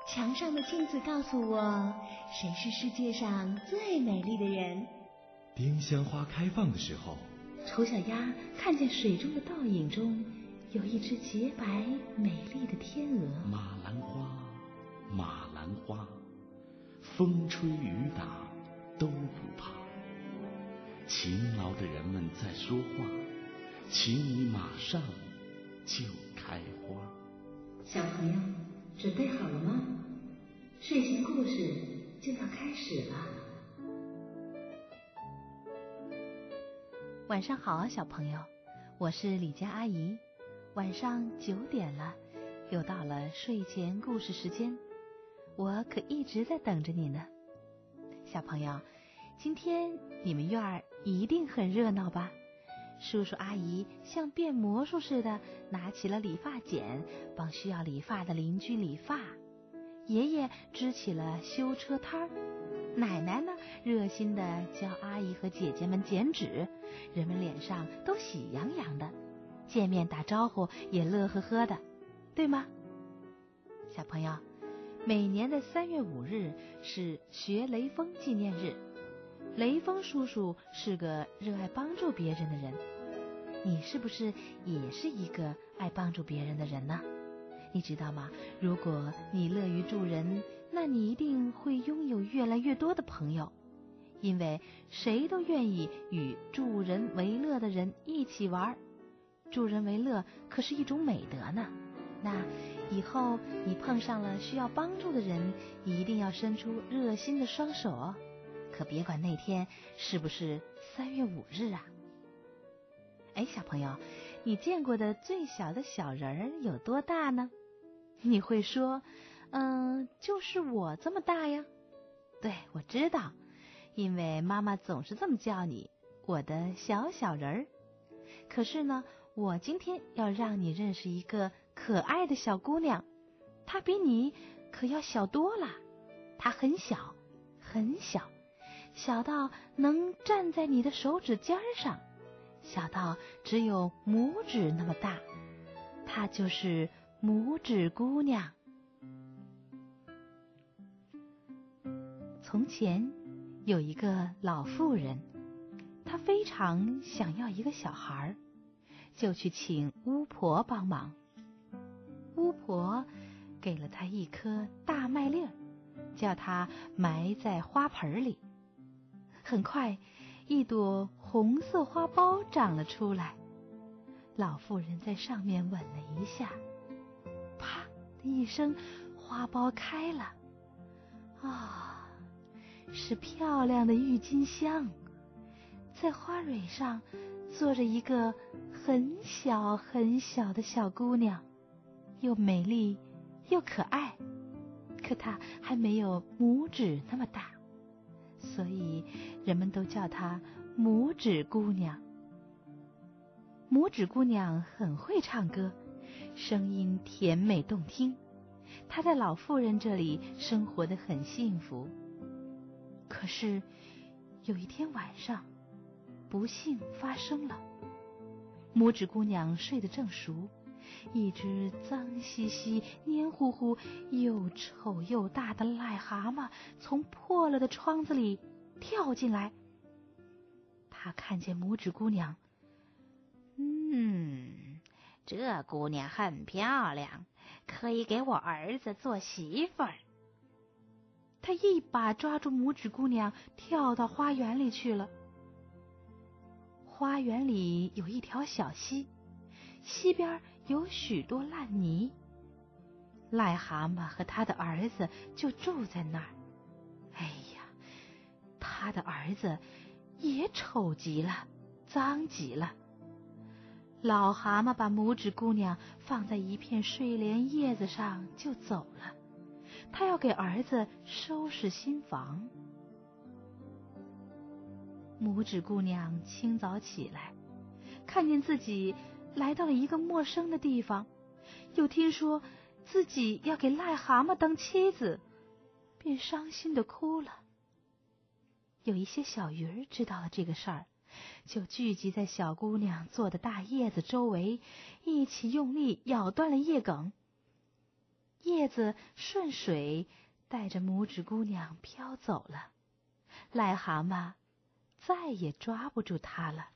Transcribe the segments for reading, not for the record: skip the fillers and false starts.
墙上的镜子告诉我，谁是世界上最美丽的人。 丁香花开放的时候， 丑小鸭看见水中的倒影中有一只洁白美丽的天鹅。 马兰花，马兰花，风吹雨打都不怕。勤劳的人们在说话，请你马上就开花。 小朋友，准备好了吗？睡前故事就要开始了。 晚上好，小朋友，我是李佳阿姨。晚上9点了，又到了睡前故事时间，我可一直在等着你呢。小朋友，今天你们院儿一定很热闹吧？叔叔阿姨像变魔术似的拿起了理发剪，帮需要理发的邻居理发。爷爷支起了修车摊儿，奶奶呢热心地教阿姨和姐姐们剪纸，人们脸上都喜洋洋的，见面打招呼也乐呵呵的，对吗？小朋友，每年的3月5日是学雷锋纪念日。雷锋叔叔是个热爱帮助别人的人，你是不是也是一个爱帮助别人的人呢？你知道吗？如果你乐于助人，那你一定会拥有越来越多的朋友，因为谁都愿意与助人为乐的人一起玩。助人为乐可是一种美德呢。那以后你碰上了需要帮助的人，一定要伸出热心的双手哦，可别管那天是不是3月5日啊。哎，小朋友，你见过的最小的小人儿有多大呢？你会说，就是我这么大呀。对，我知道，因为妈妈总是这么叫你，我的小小人儿。可是呢，我今天要让你认识一个可爱的小姑娘，她比你可要小多了。她很小，很小，小到能站在你的手指尖上，小到只有拇指那么大。她就是拇指姑娘。从前有一个老妇人，她非常想要一个小孩，就去请巫婆帮忙。巫婆给了她一颗大麦粒儿，叫她埋在花盆里。很快，一朵红色花苞长了出来。老妇人在上面吻了一下，啪的一声，花苞开了。啊，是漂亮的郁金香。在花蕊上坐着一个很小很小的小姑娘，又美丽又可爱，可她还没有拇指那么大，所以人们都叫她拇指姑娘。拇指姑娘很会唱歌，声音甜美动听，她在老妇人这里生活得很幸福。可是有一天晚上，不幸发生了。拇指姑娘睡得正熟，一只脏兮兮、黏糊糊、又丑又大的癞蛤蟆从破了的窗子里跳进来。她看见拇指姑娘，这姑娘很漂亮，可以给我儿子做媳妇儿。他一把抓住拇指姑娘，跳到花园里去了。花园里有一条小溪，溪边有许多烂泥。癞蛤蟆和他的儿子就住在那儿。哎呀，他的儿子也丑极了，脏极了。老蛤蟆把拇指姑娘放在一片睡莲叶子上就走了，他要给儿子收拾新房。拇指姑娘清早起来，看见自己来到了一个陌生的地方，又听说自己要给癞蛤蟆当妻子，便伤心地哭了。有一些小鱼儿知道了这个事儿，就聚集在小姑娘坐的大叶子周围，一起用力咬断了叶梗。 叶子顺水带着拇指姑娘飘走了，癞蛤蟆再也抓不住它了。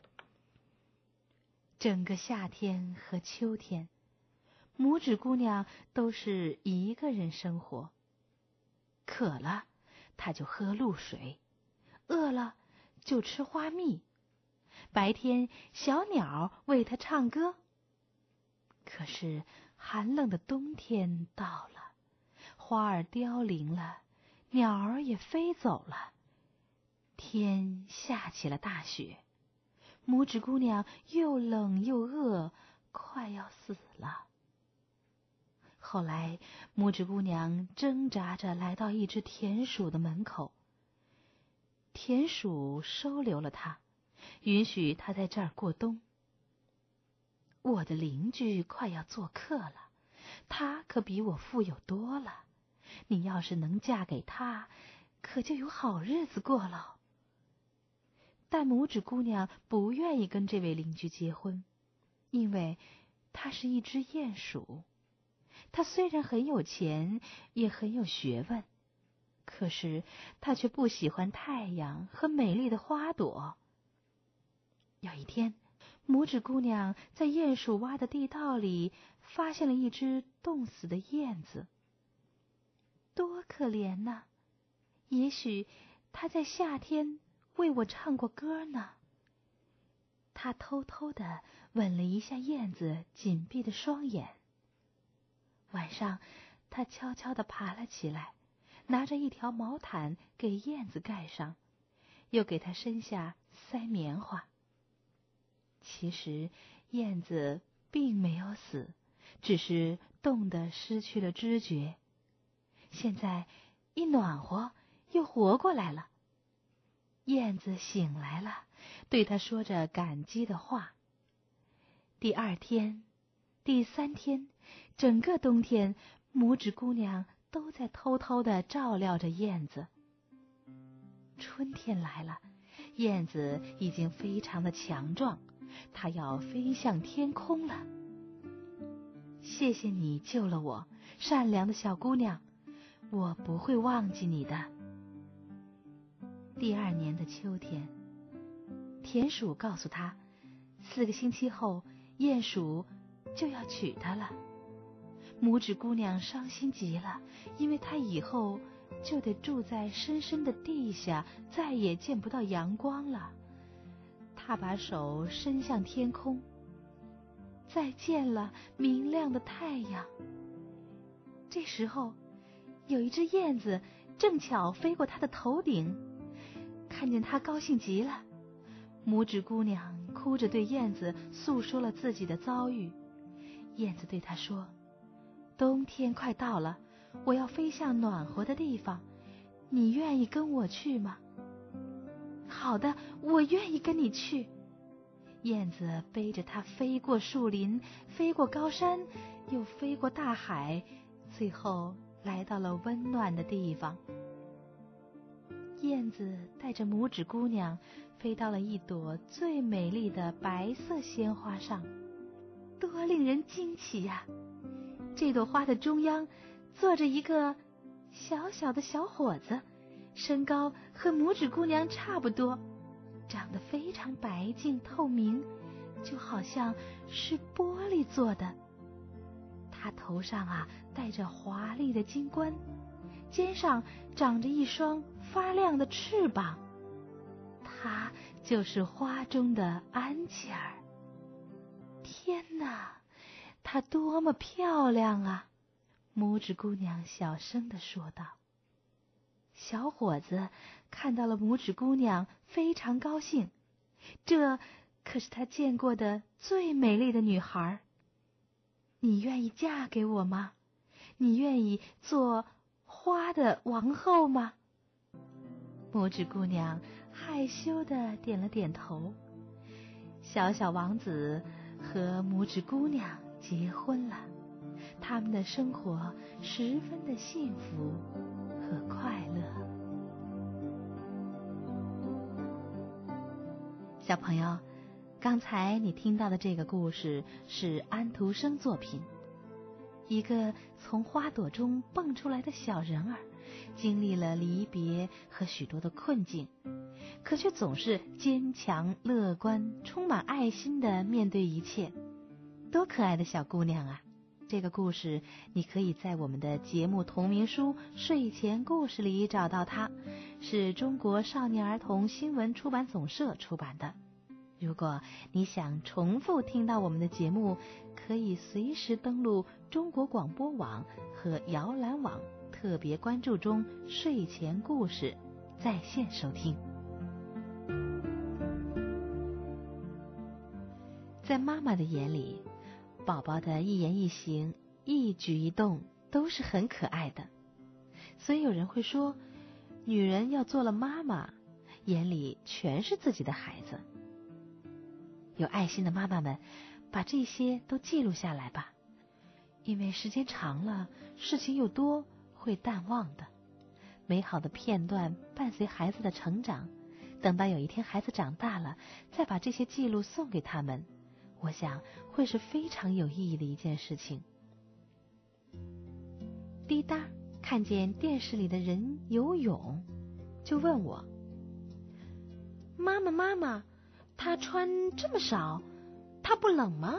整个夏天和秋天，拇指姑娘都是一个人生活。渴了，她就喝露水；饿了，就吃花蜜。白天，小鸟为她唱歌。可是寒冷的冬天到了，花儿凋零了，鸟儿也飞走了，天下起了大雪。拇指姑娘又冷又饿，快要死了。后来，拇指姑娘挣扎着来到一只田鼠的门口。田鼠收留了她，允许她在这儿过冬。我的邻居快要做客了，他可比我富有多了。你要是能嫁给他，可就有好日子过了。但拇指姑娘不愿意跟这位邻居结婚，因为她是一只鼹鼠。她虽然很有钱，也很有学问，可是她却不喜欢太阳和美丽的花朵。有一天，拇指姑娘在鼹鼠挖的地道里发现了一只冻死的燕子。多可怜呐！也许她在夏天为我唱过歌呢。她偷偷地吻了一下燕子紧闭的双眼。晚上，她悄悄地爬了起来，拿着一条毛毯给燕子盖上，又给它身下塞棉花。其实燕子并没有死，只是冻得失去了知觉。现在一暖和，又活过来了。燕子醒来了，对他说着感激的话。第二天，第三天，整个冬天，拇指姑娘都在偷偷地照料着燕子。春天来了，燕子已经非常的强壮，它要飞向天空了。谢谢你救了我，善良的小姑娘，我不会忘记你的。第二年的秋天，田鼠告诉她，4个星期后，鼹鼠就要娶她了。拇指姑娘伤心极了，因为她以后就得住在深深的地下，再也见不到阳光了。她把手伸向天空，再见了，明亮的太阳。这时候，有一只燕子正巧飞过她的头顶，看见她高兴极了。拇指姑娘哭着对燕子诉说了自己的遭遇。燕子对她说：“冬天快到了，我要飞向暖和的地方，你愿意跟我去吗？”“好的，我愿意跟你去。”燕子背着它飞过树林，飞过高山，又飞过大海，最后来到了温暖的地方。燕子带着拇指姑娘飞到了一朵最美丽的白色鲜花上，多令人惊奇呀！这朵花的中央坐着一个小小的小伙子，身高和拇指姑娘差不多，长得非常白净透明，就好像是玻璃做的。他头上戴着华丽的金冠，肩上长着一双发亮的翅膀。她就是花中的安琪儿。天哪，她多么漂亮啊！拇指姑娘小声地说道。小伙子看到了拇指姑娘，非常高兴，这可是他见过的最美丽的女孩。你愿意嫁给我吗？你愿意做花的王后吗？拇指姑娘害羞地点了点头。小小王子和拇指姑娘结婚了，他们的生活十分的幸福和快乐。小朋友，刚才你听到的这个故事是安徒生作品。 一个从花朵中蹦出来的小人儿，经历了离别和许多的困境，可却总是坚强乐观，充满爱心地面对一切。多可爱的小姑娘啊！这个故事你可以在我们的节目同名书睡前故事里找到它，是中国少年儿童新闻出版总社出版的。如果你想重复听到我们的节目，可以随时登录中国广播网和摇篮网特别关注中睡前故事在线收听。在妈妈的眼里，宝宝的一言一行、一举一动都是很可爱的，所以有人会说，女人要做了妈妈，眼里全是自己的孩子。有爱心的妈妈们，把这些都记录下来吧，因为时间长了，事情又多，会淡忘的。美好的片段伴随孩子的成长，等到有一天孩子长大了，再把这些记录送给他们，我想会是非常有意义的一件事情。滴答看见电视里的人游泳，就问我，妈妈，他穿这么少，他不冷吗？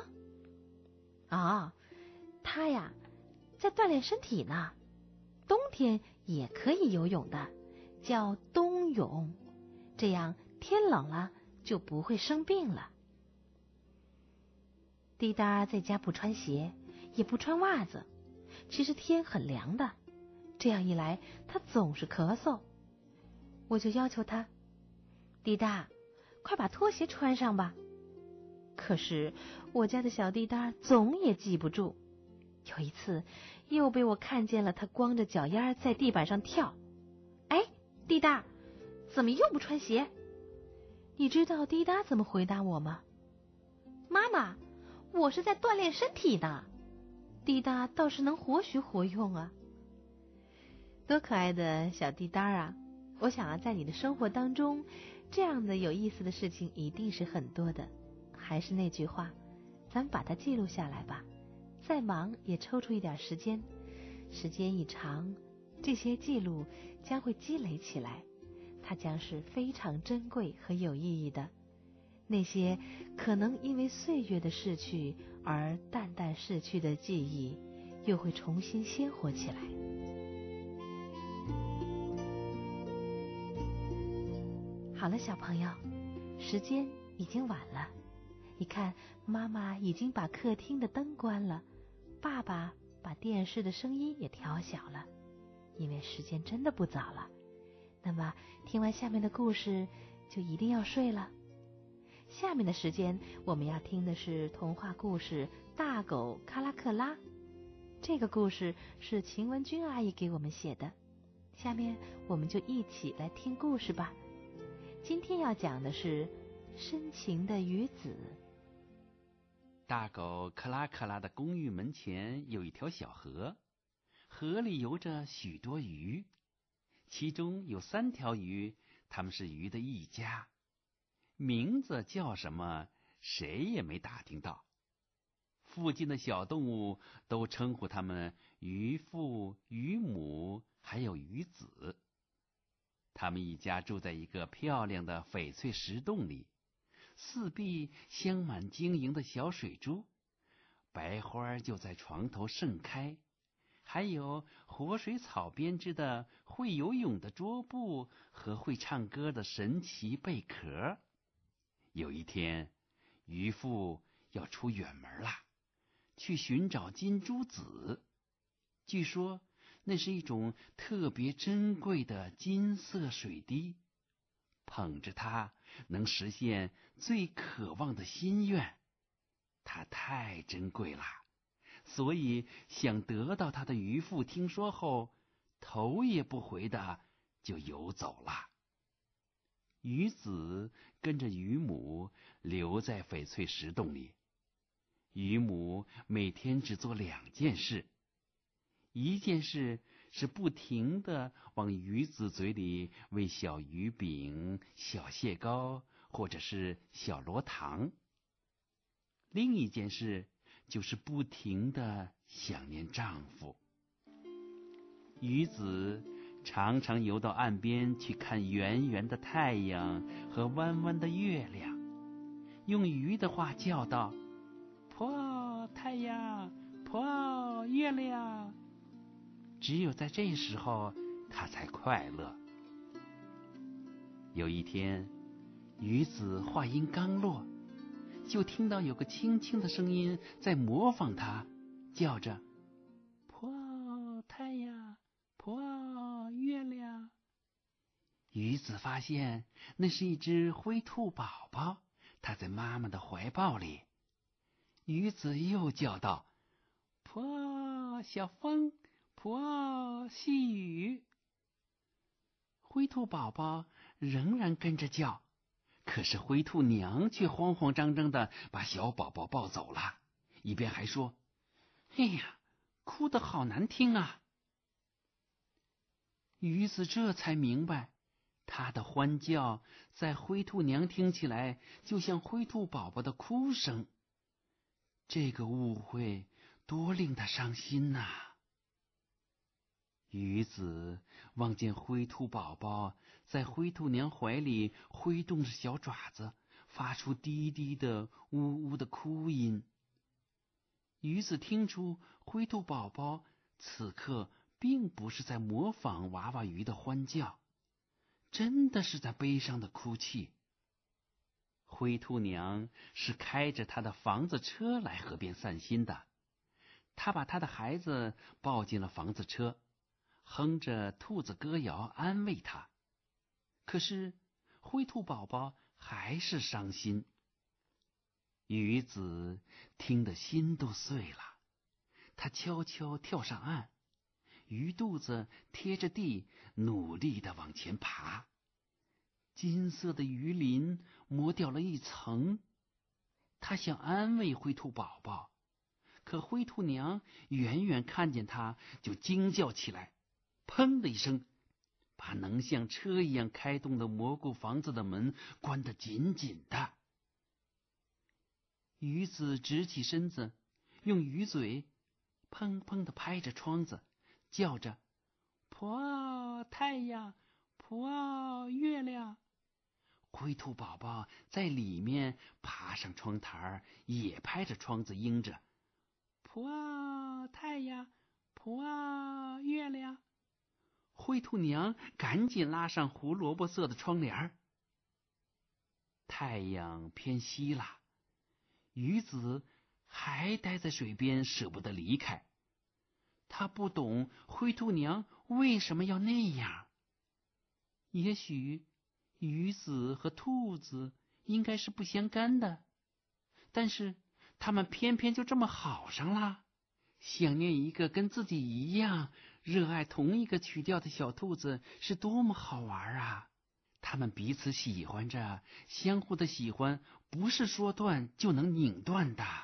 他呀，在锻炼身体呢，冬天也可以游泳的，叫冬泳，这样天冷了就不会生病了。滴答在家不穿鞋，也不穿袜子，其实天很凉的，这样一来他总是咳嗽。我就要求他，滴答，快把拖鞋穿上吧。可是我家的小滴答总也记不住，有一次又被我看见了他光着脚丫在地板上跳。哎，滴答，怎么又不穿鞋？你知道滴答怎么回答我吗？妈妈，我是在锻炼身体呢。滴答倒是能活学活用啊。多可爱的小滴答啊！我想在你的生活当中，这样的有意思的事情一定是很多的。还是那句话，咱们把它记录下来吧，再忙也抽出一点时间，时间一长，这些记录将会积累起来，它将是非常珍贵和有意义的。那些可能因为岁月的逝去而淡淡逝去的记忆，又会重新鲜活起来。好了，小朋友，时间已经晚了，你看，妈妈已经把客厅的灯关了，爸爸把电视的声音也调小了，因为时间真的不早了。那么听完下面的故事，就一定要睡了。下面的时间我们要听的是童话故事《大狗卡拉克拉》。这个故事是秦文君阿姨给我们写的，下面我们就一起来听故事吧。今天要讲的是深情的鱼子。 大狗克拉克拉的公寓门前有一条小河，河里游着许多鱼，其中有3条鱼，它们是鱼的一家，名字叫什么谁也没打听到。附近的小动物都称呼它们鱼父、鱼母还有鱼子。他们一家住在一个漂亮的翡翠石洞里，四壁镶满晶莹的小水珠，白花就在床头盛开，还有活水草编织的会游泳的桌布和会唱歌的神奇贝壳。有一天，渔父要出远门了，去寻找金珠子。据说那是一种特别珍贵的金色水滴，捧着它能实现最渴望的心愿。它太珍贵了，所以想得到它的渔父听说后，头也不回的就游走了。鱼子跟着鱼母留在翡翠石洞里，鱼母每天只做2件事。一件事是不停地往鱼子嘴里喂小鱼饼、小蟹膏或者是小螺糖，另一件事就是不停地想念丈夫。鱼子常常游到岸边去看圆圆的太阳和弯弯的月亮，用鱼的话叫道：破太阳，破月亮。只有在这时候，他才快乐。有一天，鱼子话音刚落，就听到有个轻轻的声音在模仿他，叫着：破太阳，破月亮。鱼子发现那是一只灰兔宝宝，它在妈妈的怀抱里。鱼子又叫道：破小风，破细雨。灰兔宝宝仍然跟着叫，可是灰兔娘却慌慌张张地把小宝宝抱走了，一边还说：哎呀，哭得好难听啊。鱼子这才明白，他的欢叫在灰兔娘听起来就像灰兔宝宝的哭声。这个误会多令他伤心呐！鱼子望见灰兔宝宝在灰兔娘怀里挥动着小爪子，发出低低的呜呜的哭音。鱼子听出灰兔宝宝此刻并不是在模仿娃娃鱼的欢叫，真的是在悲伤的哭泣。灰兔娘是开着她的房子车来河边散心的，她把她的孩子抱进了房子车，哼着兔子歌谣安慰他。可是灰兔宝宝还是伤心。鱼子听得心都碎了，他悄悄跳上岸，鱼肚子贴着地，努力地往前爬。金色的鱼鳞磨掉了一层，他想安慰灰兔宝宝，可灰兔娘远远看见他就惊叫起来，砰的一声，把能像车一样开动的蘑菇房子的门关得紧紧的。鱼子直起身子，用鱼嘴砰砰地拍着窗子，叫着：破太阳，破月亮。灰兔宝宝在里面爬上窗台，也拍着窗子应着：破太阳，破月亮。灰兔娘赶紧拉上胡萝卜色的窗帘。太阳偏西了，鱼子还待在水边，舍不得离开。他不懂灰兔娘为什么要那样。也许鱼子和兔子应该是不相干的，但是他们偏偏就这么好上了。想念一个跟自己一样热爱同一个曲调的小兔子是多么好玩啊！他们彼此喜欢着，相互的喜欢不是说断就能拧断的。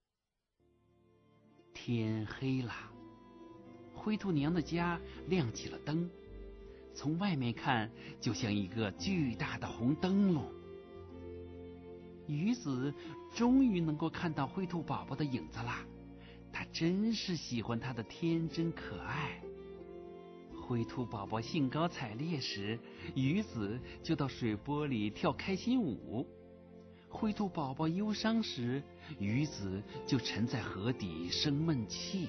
天黑了，灰兔娘的家亮起了灯，从外面看就像一个巨大的红灯笼。鱼子终于能够看到灰兔宝宝的影子啦，他真是喜欢他的天真可爱。灰兔宝宝兴高采烈时，鱼子就到水波里跳开心舞；灰兔宝宝忧伤时，鱼子就沉在河底生闷气。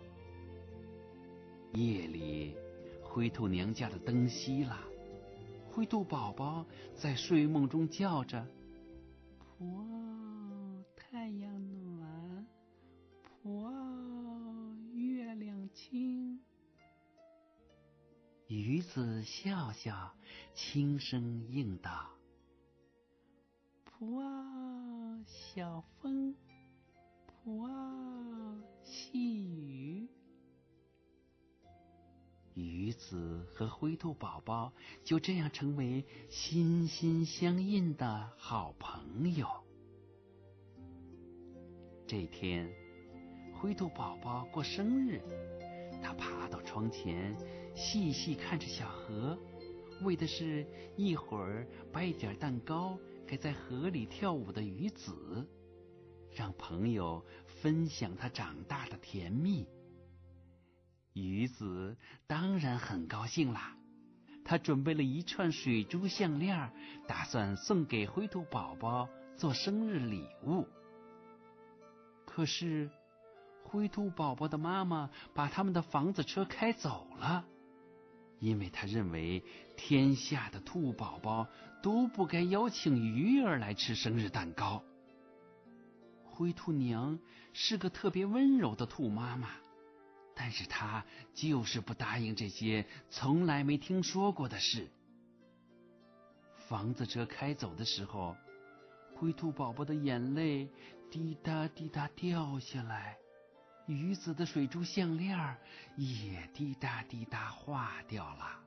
夜里，灰兔娘家的灯熄了，灰兔宝宝在睡梦中叫着：破太阳暖，破月亮清。鱼子笑笑，轻声应道：扑啊小风，扑啊细雨。鱼子和灰兔宝宝就这样成为心心相印的好朋友。这天，灰兔宝宝过生日，他爬到窗前，细细看着小河，为的是一会儿掰一点蛋糕给在河里跳舞的鱼子，让朋友分享他长大的甜蜜。鱼子当然很高兴啦，他准备了一串水珠项链，打算送给灰兔宝宝做生日礼物。可是灰兔宝宝的妈妈把他们的房子车开走了，因为她认为天下的兔宝宝都不该邀请鱼儿来吃生日蛋糕。灰兔娘是个特别温柔的兔妈妈，但是她就是不答应这些从来没听说过的事。房子车开走的时候，灰兔宝宝的眼泪滴答滴答掉下来，鱼子的水珠项链也滴答滴答化掉了。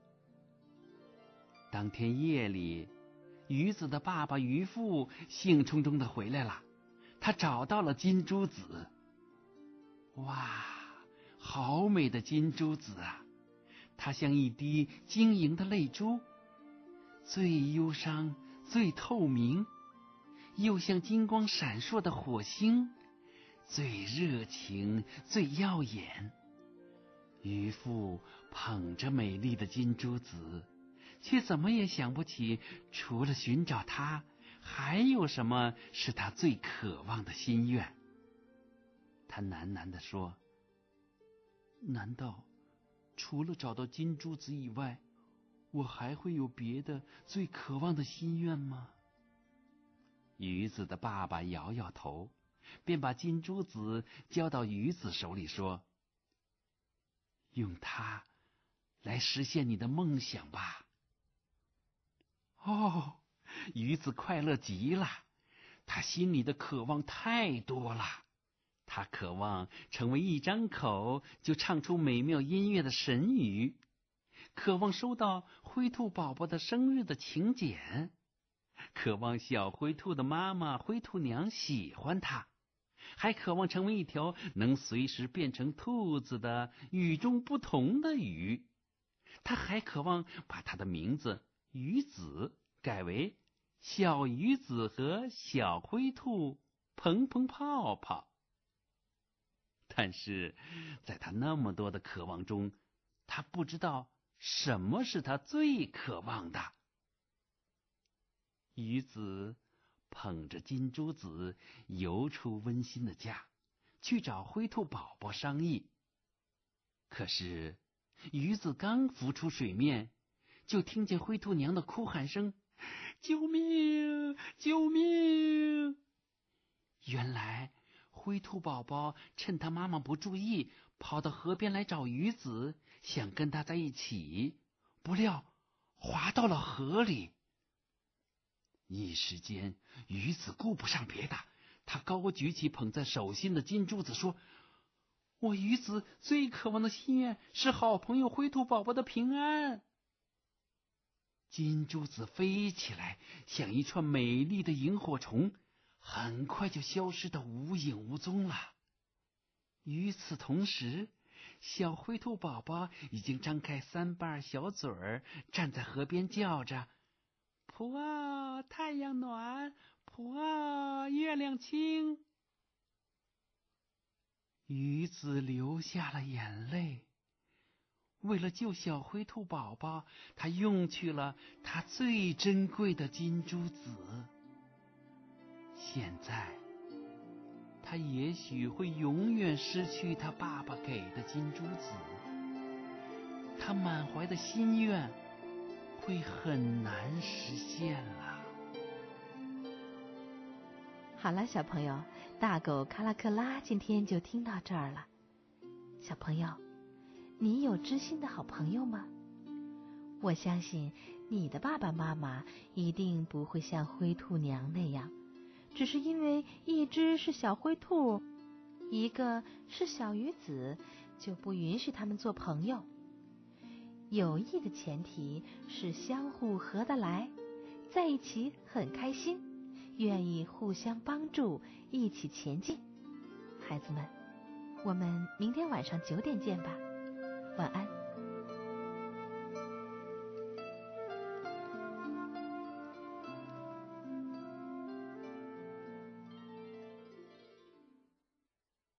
当天夜里，鱼子的爸爸渔父兴冲冲地回来了，他找到了金珠子。哇，好美的金珠子啊！它像一滴晶莹的泪珠，最忧伤，最透明，又像金光闪烁的火星，最热情，最耀眼。渔父捧着美丽的金珠子，却怎么也想不起，除了寻找它，还有什么是他最渴望的心愿。他喃喃地说：难道除了找到金珠子以外，我还会有别的最渴望的心愿吗？鱼子的爸爸摇摇头，便把金珠子交到鱼子手里，说：用它来实现你的梦想吧。哦，鱼子快乐极了，他心里的渴望太多了。他渴望成为一张口就唱出美妙音乐的神鱼，渴望收到灰兔宝宝的生日的请柬，渴望小灰兔的妈妈灰兔娘喜欢他，还渴望成为一条能随时变成兔子的与众不同的鱼。他还渴望把他的名字鱼子改为小鱼子和小灰兔砰砰泡泡。但是在他那么多的渴望中，他不知道什么是他最渴望的。鱼子捧着金珠子游出温馨的家，去找灰兔宝宝商议。可是鱼子刚浮出水面，就听见灰兔娘的哭喊声：救命！救命！原来灰兔宝宝趁他妈妈不注意，跑到河边来找鱼子，想跟他在一起，不料滑到了河里。一时间，鱼子顾不上别的，他高举起捧在手心的金珠子，说：我鱼子最渴望的心愿是好朋友灰兔宝宝的平安。金珠子飞起来，像一串美丽的萤火虫，很快就消失得无影无踪了。与此同时，小灰兔宝宝已经张开三瓣小嘴儿，站在河边叫着：扑啊，太阳暖，扑啊，月亮清。鱼子流下了眼泪。为了救小灰兔宝宝，他用去了他最珍贵的金珠子。现在他也许会永远失去他爸爸给的金珠子，他满怀的心愿会很难实现了。 好了，小朋友，大狗卡拉克拉今天就听到这儿了。小朋友，你有知心的好朋友吗？我相信你的爸爸妈妈一定不会像灰兔娘那样，只是因为一只是小灰兔，一个是小鱼子，就不允许他们做朋友。友谊的前提是相互合得来，在一起很开心，愿意互相帮助，一起前进。孩子们，我们明天晚上9点见吧，晚安。